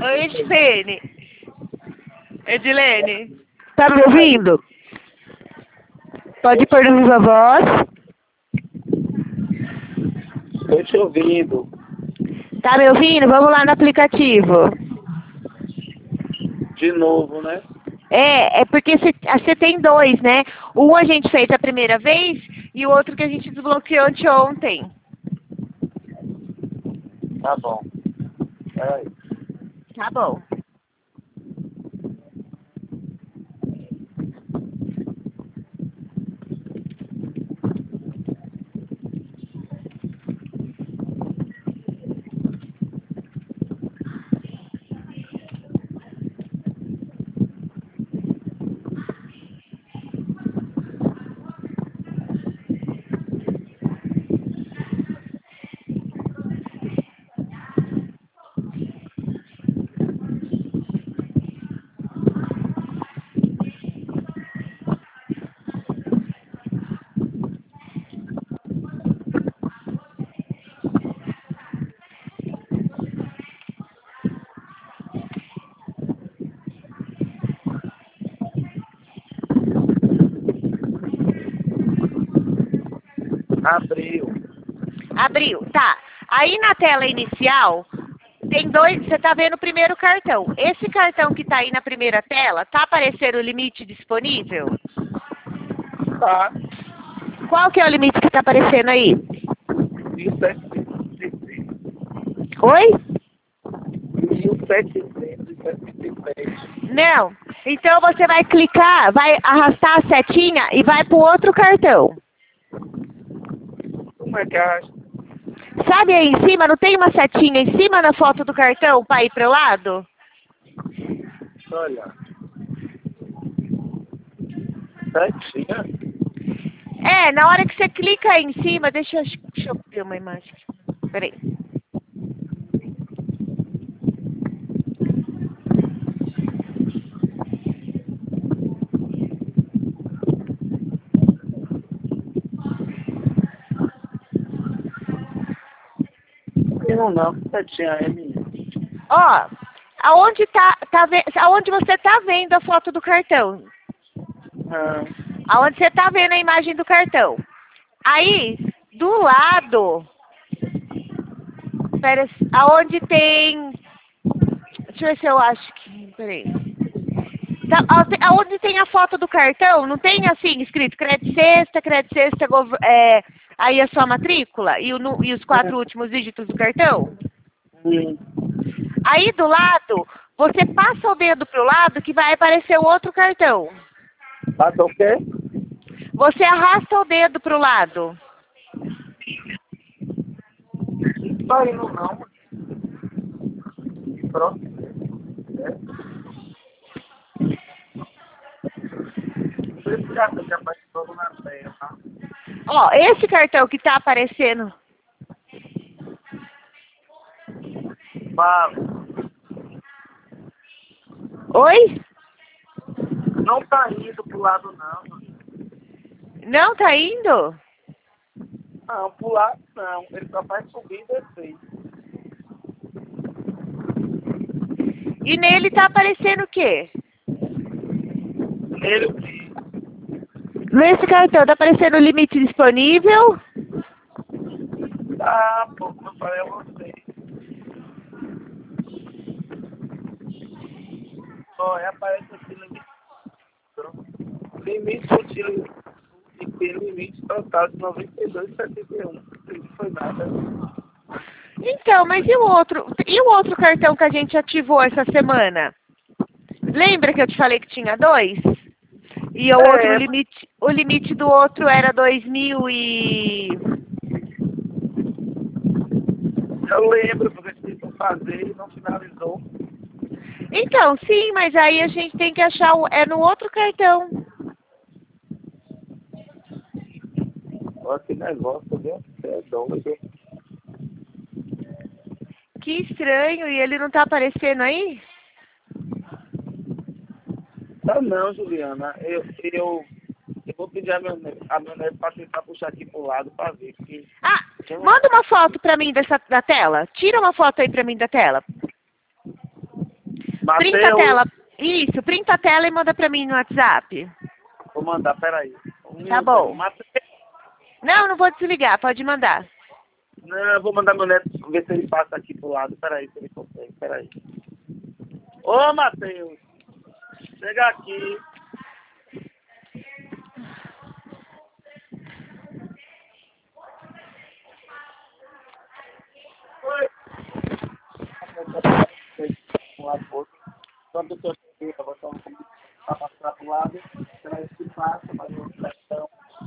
Oi, Edilene. Edilene. Tá me ouvindo? Pode pôr no Viva Voz. Tô te ouvindo. Tá me ouvindo? Vamos lá no aplicativo. De novo, né? É porque você tem dois, né? Um a gente fez a primeira vez e o outro que a gente desbloqueou anteontem. Tá bom. Peraí. Tá bom. Abriu. Abriu, tá. Aí na tela inicial, tem dois, você tá vendo o primeiro cartão. Esse cartão que tá aí na primeira tela, tá aparecendo o limite disponível? Tá. Qual que é o limite que tá aparecendo aí? Isso é Oi? 1777. Não. Então você vai clicar, vai arrastar a setinha e vai pro outro cartão. Como é que acha? Sabe aí em cima, não tem uma setinha em cima da foto do cartão para ir pro lado? Olha. Setinha? É, na hora que você clica aí em cima, deixa eu ver uma imagem. Peraí. Não. Setinha é minha. Ó, aonde você tá vendo a foto do cartão? Ah, Aonde você tá vendo a imagem do cartão? Aí, do lado, pera, aonde tem, deixa eu ver se eu acho que, peraí. Aonde tem a foto do cartão, não tem assim escrito crédito sexta, aí a sua matrícula e os 4 últimos dígitos do cartão? Aí do lado, você passa o dedo pro lado que vai aparecer o outro cartão. Passa o quê? Você arrasta o dedo pro lado. Não tá indo não. Pronto. Esse cartão que apareceu na tela, tá? Ó, esse cartão que tá aparecendo. Fala. Oi? Não tá indo pro lado não. Não tá indo? Não, pro lado não. Ele só faz subir e descer. E nele tá aparecendo o quê? Ele Nesse cartão tá aparecendo o limite disponível. tá, pô, como eu falei a você. Ó, aparece aqui limite. Limite utilizado e tem limite total de 92,71. Não foi nada. Então, mas e o outro? E o outro cartão que a gente ativou essa semana? Lembra que eu te falei que tinha dois? E o limite do outro era 2.000 e... Eu lembro, porque a gente fazer e não finalizou. Então, sim, mas aí a gente tem que achar, é no outro cartão. Olha que negócio, viu? Você é doido. Que estranho, e ele não tá aparecendo aí? Tá não, Juliana. Eu vou pedir a meu neto pra tentar puxar aqui pro lado pra ver. Porque... Ah, manda uma foto pra mim da tela. Tira uma foto aí pra mim da tela. Printa a tela. Isso, printa a tela e manda pra mim no WhatsApp. Vou mandar, peraí. Tá bom. Não, não vou desligar, pode mandar. Não, eu vou mandar meu neto ver se ele passa aqui pro lado. Peraí, se ele consegue, peraí. Ô, Matheus, chega aqui. Oi. Quando eu chego, você vai passar pro lado, peraí, se passa, faz uma questão.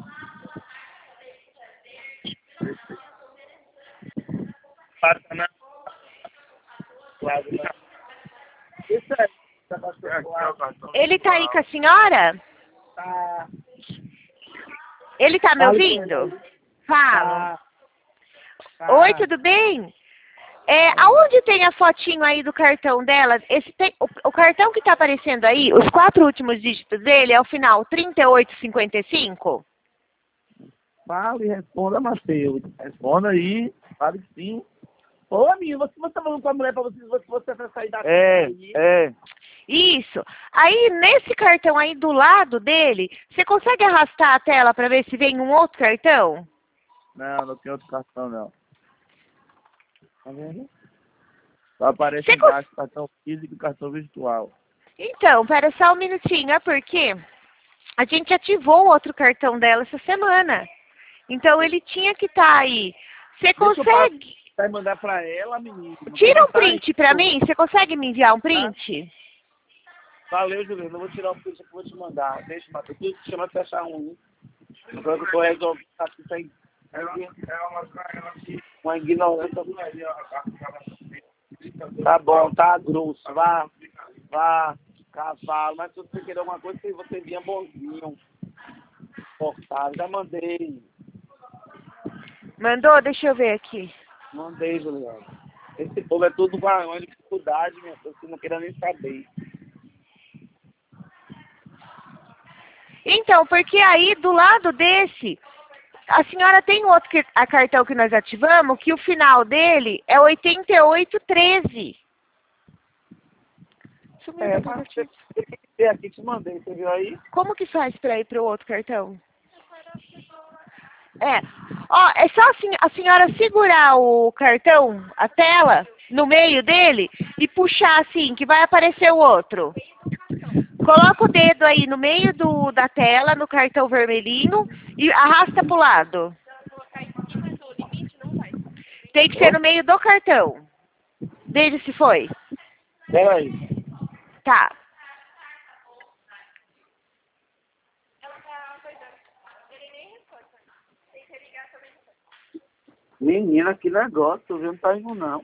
Passa na lado, né? Isso aí. Ele tá aí com a senhora? Tá. Ele tá me ouvindo? Fala. Tá. Oi, tudo bem? Aonde tem a fotinho aí do cartão dela? O cartão que tá aparecendo aí, os 4 últimos dígitos dele é o final 3855? Fala e responda, Matheus. Responda aí. Fale sim. Ô, amigo, você tá falando com a mulher pra você vai sair daqui. Isso. Aí, nesse cartão aí do lado dele, você consegue arrastar a tela pra ver se vem um outro cartão? Não, não tem outro cartão, não. Tá vendo? Só aparece Você embaixo cartão físico e cartão virtual. Então, pera só um minutinho, é porque a gente ativou o outro cartão dela essa semana. Então, ele tinha que estar aí. Você consegue... Vai mandar pra ela, menino. Tira um print pra mim. Você consegue me enviar um print? Valeu, Juliana. Eu vou tirar o print que eu vou te mandar. Deixa, Matheus. Tu chama de fechar um. Agora que eu tô resolvendo aqui, tem uma ignorância. Tá bom, tá grosso. Vá, cavalo. Mas se você querer alguma coisa, você vinha bonzinho. Portado. Já mandei. Mandou? Deixa eu ver aqui. Mandei, Juliana. Esse povo é tudo uma dificuldade, minha filha. Você não queira nem saber. Então, porque aí do lado desse, a senhora tem outro a cartão que nós ativamos, que o final dele é 8813. Tem aqui, te mandei, você viu aí? Como que faz para ir para o outro cartão? Ó, é só assim, a senhora segurar o cartão, a tela, no meio dele e puxar assim, que vai aparecer o outro. Coloca o dedo aí no meio da tela, no cartão vermelhinho, e arrasta pro lado. Tem que ser no meio do cartão. Veja se foi. Peraí. Tá. Menina, que negócio, viu? Não tá indo, não.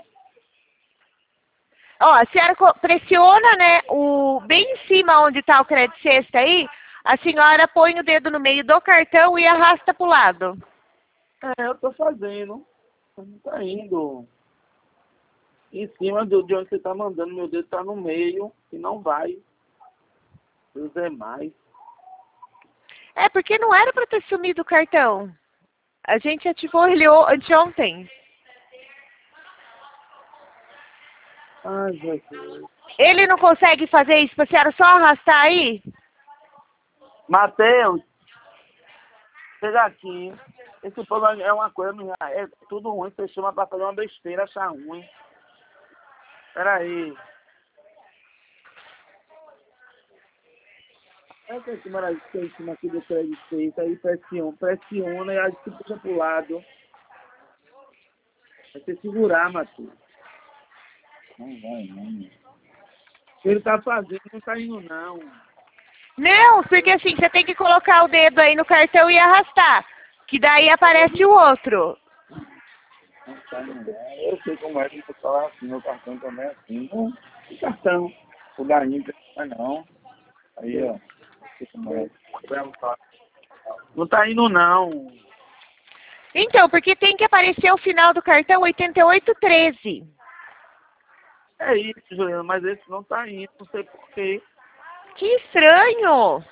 Ó, a senhora pressiona, né, bem em cima onde tá o crédito sexta aí, a senhora põe o dedo no meio do cartão e arrasta pro lado. Eu tô fazendo. Não tá indo. Em cima de onde você tá mandando, meu dedo tá no meio e não vai. Deus é mais. Porque não era pra ter sumido o cartão. A gente ativou ele anteontem. Ai, Jesus. Ele não consegue fazer isso pra senhora só arrastar aí? Matheus, chega aqui. Esse povo é uma coisa, minha, é tudo ruim. Você chama pra fazer uma besteira, achar ruim. Peraí. Essa aqui, maravilha, que é em cima aqui do crédito feito, aí pressiona e aí você puxa pro lado. Vai ter que segurar, Matheus. Não vai, não. Ele tá fazendo, não tá indo, não. Não, porque assim, você tem que colocar o dedo aí no cartão e arrastar. Que daí aparece o outro. Não tá indo, não. Eu sei como é que você fala assim, meu cartão também é assim. Não, o cartão. O da Inter, não. Aí, ó. Não tá indo, não. Então, porque tem que aparecer o final do cartão 8813. É isso, Juliana, mas esse não tá indo, não sei porquê. Que estranho.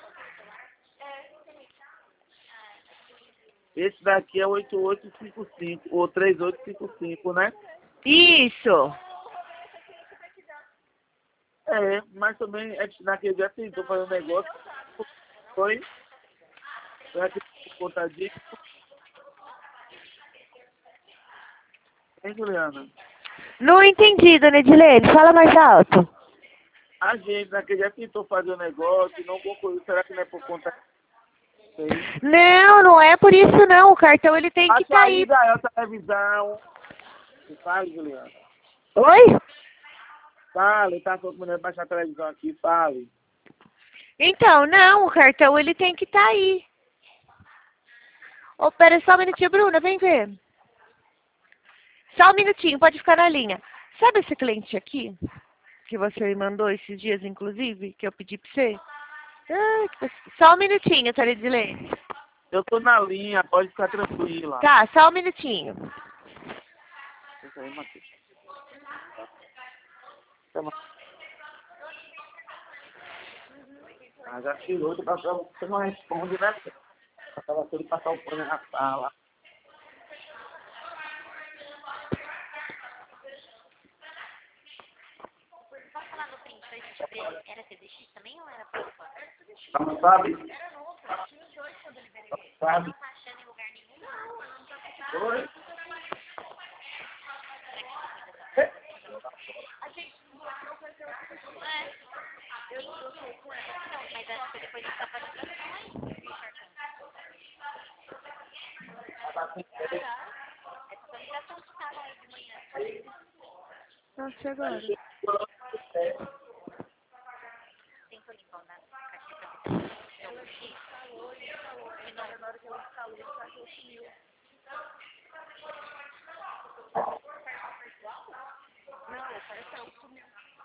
Esse daqui é 8855, ou 3855, né? Isso. É, mas também é que naquele dia tentou fazer um negócio. Foi? Foi aqui por conta disso. Hein, Juliana? Não entendi, dona Edilene. Fala mais alto. A gente naquele dia tentou fazer um negócio e não concluiu. Será que não é por conta disso? Não, não é por isso não. O cartão ele tem que A estar aí. saída é a televisão. Fale, Juliana. Oi? Fale, tá falando mulher baixar a televisão aqui, fale. Então, não, o cartão ele tem que estar aí. Ô, pera só um minutinho, Bruna, vem ver. Só um minutinho, pode ficar na linha. Sabe esse cliente aqui? Que você me mandou esses dias, inclusive, que eu pedi pra você? Só um minutinho, tá, Edilene? Eu tô na linha, pode ficar tranquila. Tá, só um minutinho. Isso aí, Matheus. Toma. Ah, já tirou, você não responde, né? Acaba tudo passar o pano na sala. Posso falar no print pra gente ver? Era TDX também ou era Pampa? Não sabe? Sabe? Não tá achando em lugar nenhum? Não, eu não tô achando. Oi? Não, mas acho que depois a gente tá fazendo tradução aí. Essa ligação que tava aí de manhã. Nossa, agora. Tentou limpar na caixinha pra ver se eu puxei. E não, na hora que ela instalou, o cachorro sumiu. Não, o cartão sumiu.